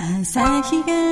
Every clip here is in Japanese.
朝日が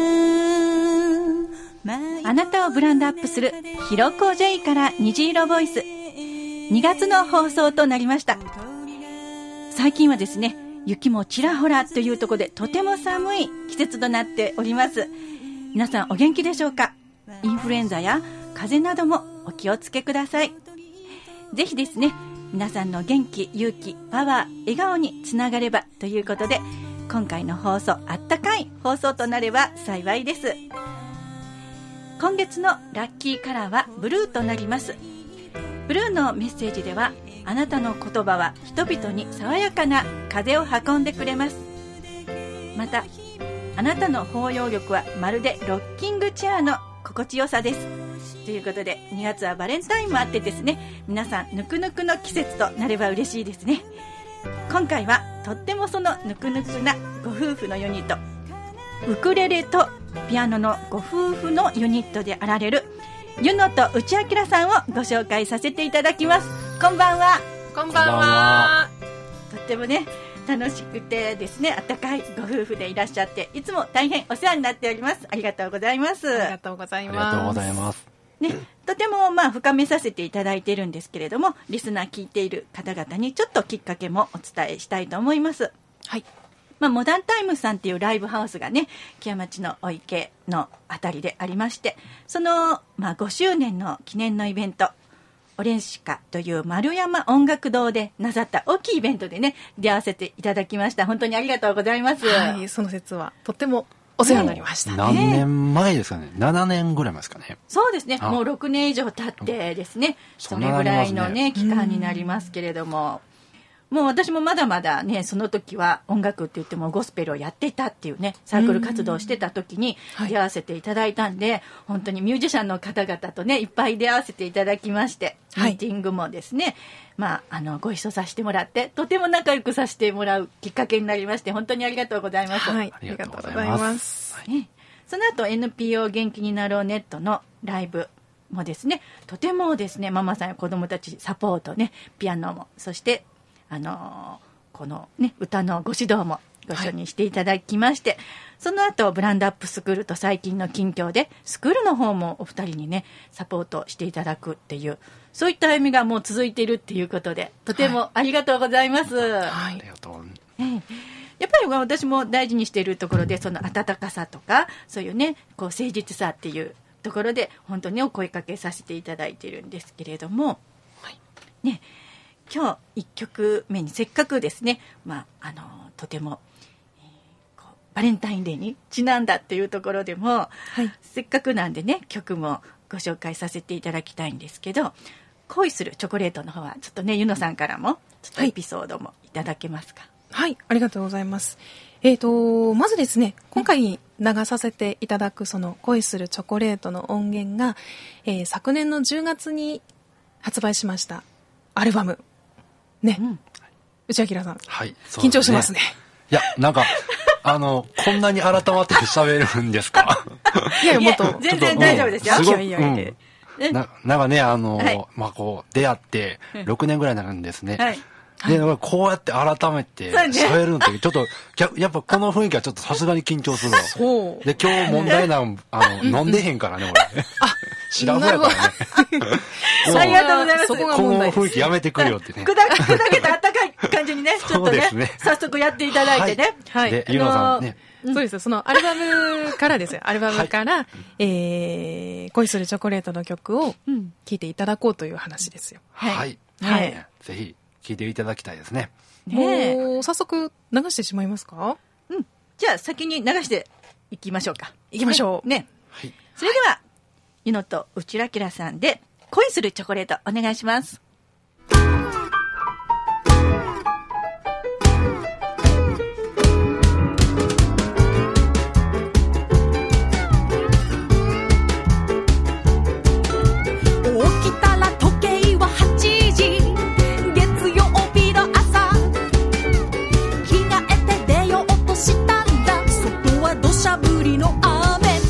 あなたをブランドアップするひろこ J から虹色ボイス、2月の放送となりました。最近はですね、雪もちらほらというところでとても寒い季節となっております。皆さんお元気でしょうか？インフルエンザや風邪などもお気をつけください。ぜひですね、皆さんの元気、勇気、パワー、笑顔につながればということで、今回の放送、あったかい放送となれば幸いです。今月のラッキーカラーはブルーとなります。ブルーのメッセージでは、あなたの言葉は人々に爽やかな風を運んでくれます。また、あなたの包容力はまるでロッキングチェアの心地よさです。ということで、2月はバレンタインもあってですね、皆さんぬくぬくの季節となれば嬉しいですね。今回はとってもそのぬくぬくなご夫婦のユニット、ウクレレとピアノのご夫婦のユニットであられるゆのと内明さんをご紹介させていただきます。こんばんは。 こんばんは。 とってもね、楽しくてですね、温かいご夫婦でいらっしゃって、いつも大変お世話になっております。ありがとうございます。 ありがとうございます。 ありがとうございます。 ね、とても深めさせていただいているんですけれども、リスナー聞いている方々にちょっときっかけもお伝えしたいと思います。 はい。 モダンタイムさんっていうライブハウスがね、木屋町のお池のあたりでありまして、その、5周年の記念のイベント、オレンシカという丸山音楽堂でなさった大きいイベントでね、出会わせていただきました。本当にありがとうございます。 はい、その説はとってもお世話になりました、ね。 何年前ですかね。7年ぐらい前ですかね。 そうですね。もう6年以上経ってですね、それぐらいのね、期間になりますけれども、もう私もまだまだね、その時は音楽って言ってもゴスペルをやっていたっていうね、サークル活動をしてた時に出会わせていただいたんで、はい、本当にミュージシャンの方々とね、いっぱい出会わせていただきまして、 はい、 ミーティングもですね、ご一緒させてもらって、とても仲良くさせてもらうきっかけになりまして、本当にありがとうございます。 はい、ありがとうございます。 ね、その後 NPO 元気になろうネットのライブもですね、とてもですね、ママさんや子供たちサポートね、ピアノも、そしてこのね、歌のご指導もご一緒にしていただきまして、はい、その後ブランドアップスクールと最近の近況でスクールの方もお二人にね、サポートしていただくっていう、そういった歩みがもう続いているっていうことで、とてもありがとうございます。 はい、ありがとう。 やっぱり私も大事にしているところで、その温かさとか、そういうね、こう誠実さっていうところで本当にお声かけさせていただいているんですけれども、はい、ね、今日1曲目にせっかくですね、とても、バレンタインデーにちなんだっていうところでも、はい、せっかくなんでね、曲もご紹介させていただきたいんですけど、恋するチョコレートの方はちょっとね、ゆのさんからもちょっとエピソードもいただけますか？ はい、ありがとうございます。まずですね、今回流させていただくその恋するチョコレートの音源が、昨年の10月に発売しましたアルバムね、内明さん、 はい、 緊張しますね。 いや、なんかこんなに改まって喋るんですか？ いや、もっと全然大丈夫ですよ。 なんかね、こう出会って6年ぐらいになるんですね。はい、で、こうやって改めて喋るのってちょっとやっぱこの雰囲気はちょっとさすがに緊張するわ。 そうで、今日問題なん飲んでへんからね、俺。知らんからね。 ありがとうございます。 そこが問題です。 この雰囲気やめてくるよってね。 砕けたあったかい感じにね、ちょっとね、早速やっていただいてね。 はい。で、ゆのさんね。 そうですよ。そのアルバムからですよ。アルバムから、恋するチョコレートの曲を聴いていただこうという話ですよ。 はい。はい。ぜひ聴いていただきたいですね。 もう早速流してしまいますか？ うん。じゃあ先に流していきましょうか。 いきましょう。 ね。はい。それでは、ゆのと内明さんで恋するチョコレートお願いします。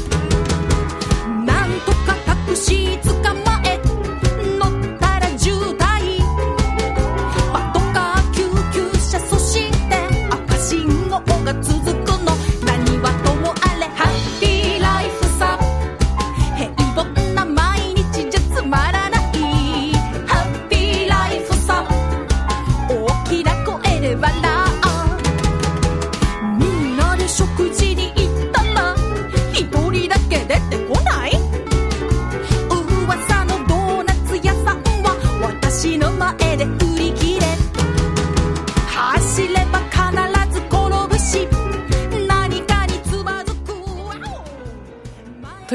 なんとかタクシー捕まえ乗ったら10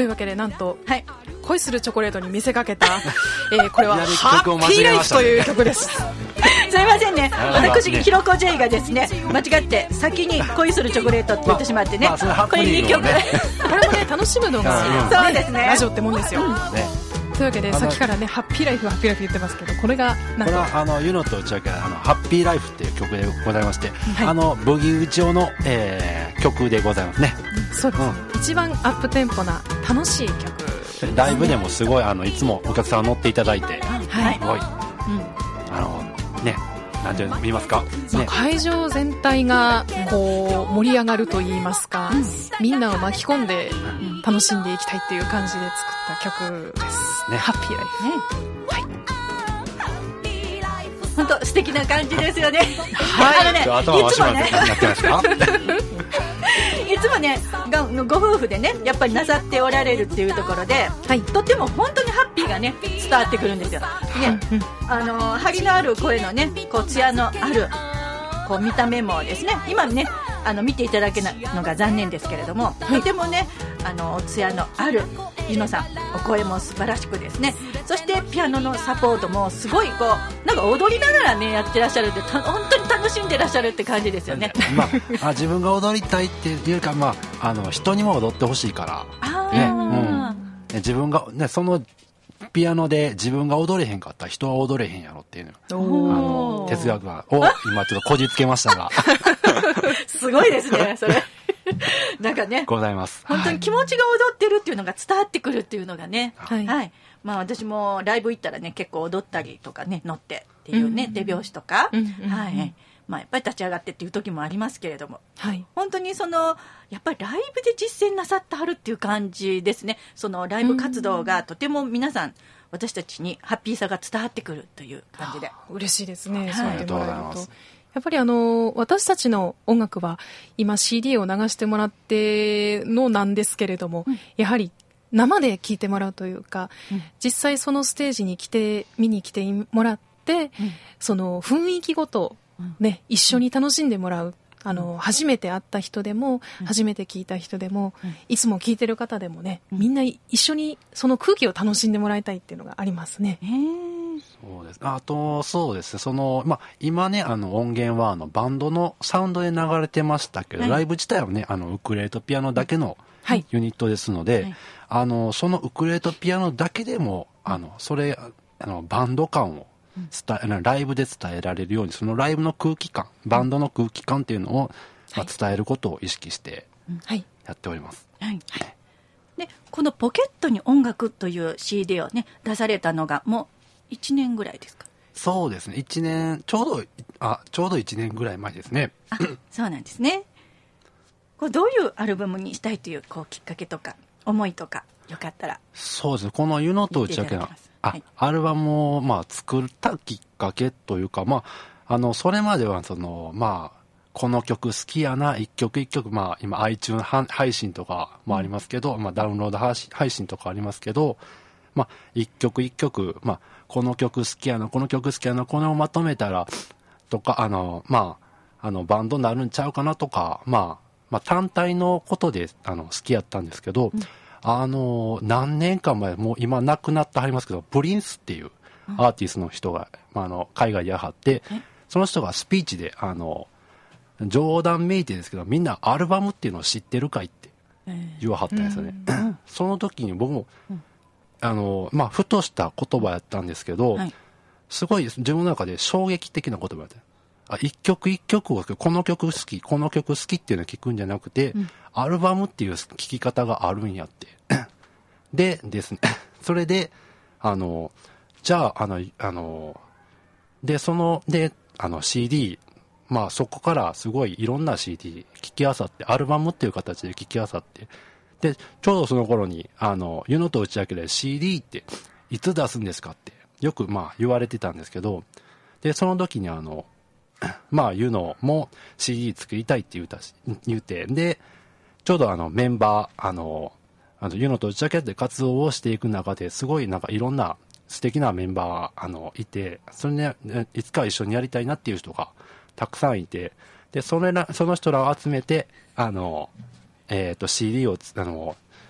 というわけでなんと、 はい、 恋するチョコレートに見せかけた、これはハッピーライフという曲です。 すいませんね、私ひろこ J がですね間違って先に恋するチョコレートって言ってしまってね、これ2曲これもね楽しむのがそうですね、 ラジオってもんですよ。というわけでさっきからねハッピーライフハッピーライフ言ってますけど、これがなんとこれはユノと打ち明けハッピーライフっていう曲でございまして、ブギウギ調の、曲でございますね。 そうです、一番アップテンポな楽しい曲。 ライブでもすごいいつもお客さん乗っていただいて、 はい、 すごい、ね、なんて言いますか、ね、 会場全体がこう盛り上がると言いますか、みんなを巻き込んで楽しんでいきたいっていう感じで作った曲ですね。ハッピーライフね。はい。 本当素敵な感じですよね。 はい。 ね、 頭はしまってなってますか？ いつもねご夫婦でねやっぱりなさっておられるっていうところで、はい、とっても本当にハッピーがね伝わってくるんですよ、ね、張りのある声のねこう艶のあるこう見た目もですね今ね見ていただけないのが残念ですけれども、とてもね艶のあるゆのさんお声も素晴らしくですね、そしてピアノのサポートもすごいこうなんか踊りながらねやってらっしゃるって本当に楽しんでらっしゃるって感じですよね。 自分が踊りたいっていうか、人にも踊ってほしいから、ね、自分が、ね、そのピアノで自分が踊れへんかったら人は踊れへんやろっていう哲学を今ちょっとこじつけましたがすごいですねそれなんかねございます。 本当に気持ちが踊ってるっていうのが伝わってくるっていうのがね、はいはい、私もライブ行ったらね結構踊ったりとかね乗ってっていうね、手拍子とか、はい、やっぱり立ち上がってっていう時もありますけれども、はい、本当にやっぱりライブで実践なさってはるっていう感じですね。そのライブ活動がとても皆さん私たちにハッピーさが伝わってくるという感じで嬉しいですね、そう言ってもらえると。やっぱり私たちの音楽は今 CD を流してもらってのなんですけれども、やはり生で聴いてもらうというか、実際そのステージに見に来てもらって、その雰囲気ごとね、一緒に楽しんでもらう。初めて会った人でも、初めて聞いた人でも、いつも聞いてる方でもね、みんな一緒にその空気を楽しんでもらいたいっていうのがありますね。 そうです。あと、そうですね。今ね、音源はバンドのサウンドで流れてましたけど、ライブ自体はね、ウクレレとピアノだけのユニットですので、そのウクレレとピアノだけでも、バンド感をライブで伝えられるように、そのライブの空気感、バンドの空気感っていうのを、伝えることを意識してやっております。 はい。で、このポケットに音楽という CD をね、出されたのがもう1年ぐらいですか？ そうですね。1年、ちょうど1年ぐらい前ですね。 そうなんですね。これどういうアルバムにしたいというきっかけとか、思いとか、よかったら。 そうですね。このユノと打ち明けな。アルバムを作ったきっかけというか、それまではこの曲好きやな、一曲一曲、今 iTunes 配信とかもありますけど、ダウンロード配信とかありますけど、一曲一曲、この曲好きやな、この曲好きやな、これをまとめたら、とか、バンドになるんちゃうかなとか、単体のことで、好きやったんですけど、何年か前、もう今亡くなってはりますけど、プリンスっていうアーティストの人が、海外でやはって、その人がスピーチで、冗談めいてですけど、みんなアルバムっていうのを知ってるかいって言わはったんですよね。その時に僕も、ふとした言葉やったんですけど、すごい自分の中で衝撃的な言葉やった。一曲一曲をこの曲好き、この曲好きっていうのを聞くんじゃなくて、アルバムっていう聴き方があるんやって。でですね、それで、じゃあ、CD、そこからすごいいろんな CD 聴きあさって、アルバムっていう形で聴きあさって、で、ちょうどその頃に、ユノと打ち明けで CD っていつ出すんですかって、よく言われてたんですけど、で、その時にユノも CD 作りたいって言うて、で、ちょうどメンバー、ユノと打ち明けで活動をしていく中ですごいいろんな素敵なメンバーいて、それね、いつか一緒にやりたいなっていう人がたくさんいて、で、その人らを集めて、CD を、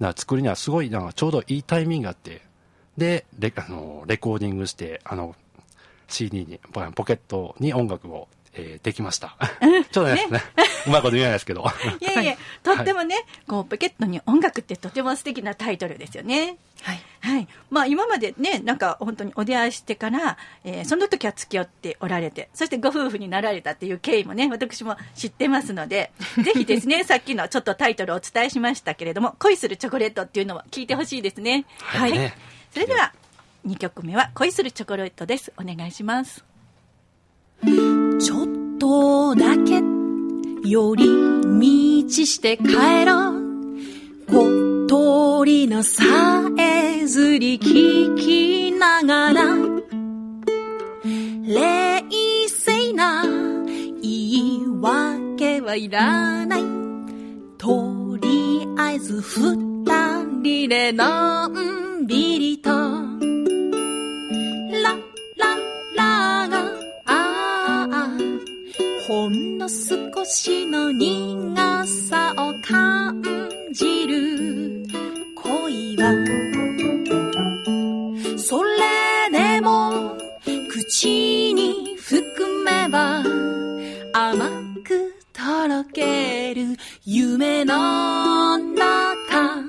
作りにはすごいなんかちょうどいいタイミングがあって、で、レコーディングして、CD に、ポケットに音楽を、できました。ちょっとね、うまいこと言えないですけど。 いやいや、とってもね、こう、ポケットに音楽ってとても素敵なタイトルですよね。 はい。 はい。まあ、今までね、なんか本当にお出会いしてから、その時は付き合っておられて、そしてご夫婦になられたっていう経緯もね、私も知ってますので、ぜひですね、さっきのちょっとタイトルをお伝えしましたけれども、恋するチョコレートっていうのを聞いてほしいですね。 はい。 それでは、2曲目は恋するチョコレートです。お願いします。 ちょっとだけ寄り道して帰ろう。小鳥のさえずり聞きながら、冷静な言い訳はいらない。とりあえず二人でのんびりとラララがほんの少しの苦さを感じる恋は、それでも口に含めば甘くとろける夢の中、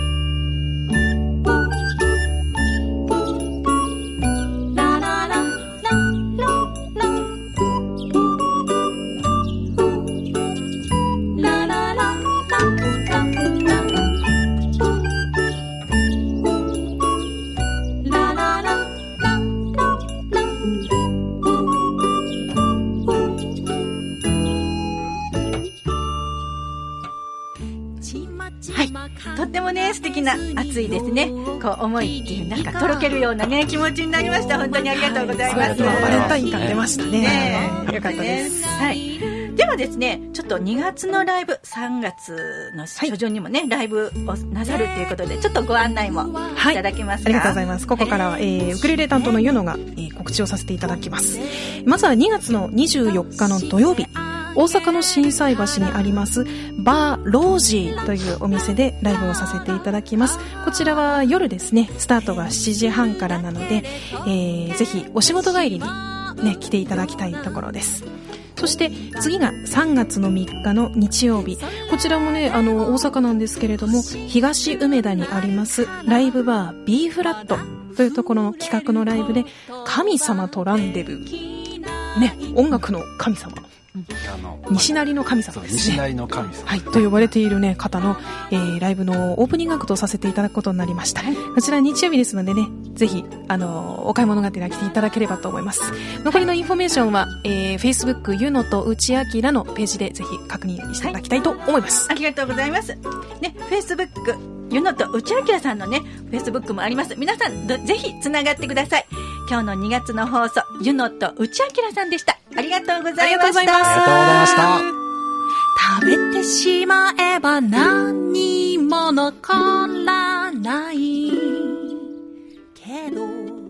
とってもね、素敵な熱いですね、こう思いっていうなんかとろけるようなね気持ちになりました。本当にありがとうございます。 バレンタイン感出ましたね。よかったです。 はい。ではですね、ちょっと2月のライブ、3月の初旬にもね、ライブをなさるということで、ちょっとご案内もいただけますか。 ありがとうございます。ここからは、ウクレレ担当のユノが、告知をさせていただきます。まずは2月の24日の土曜日、大阪の心斎橋にありますバーロージーというお店でライブをさせていただきます。こちらは夜ですね、スタートが7時半からなので、ぜひお仕事帰りにね来ていただきたいところです。そして次が3月の3日の日曜日、こちらもね大阪なんですけれども、東梅田にありますライブバー B フラットというところの企画のライブで、神様とランデブーね、音楽の神様、西成の神様ですね。 西成の神様、 はい、と呼ばれている、ね、方の、ライブのオープニングアクトをさせていただくことになりました。こちら日曜日ですのでね、ぜひお買い物がてら来ていただければと思います。残りのインフォメーションは、Facebook ゆのと内明のページでぜひ確認していただきたいと思います。 ありがとうございます。ね、Facebook ゆのと内明さんのね Facebook もあります。皆さんぜひつながってください。今日の2月の放送、ゆのと内明さんでした。ありがとうございました。 ありがとうございました。 食べてしまえば何も残らないけど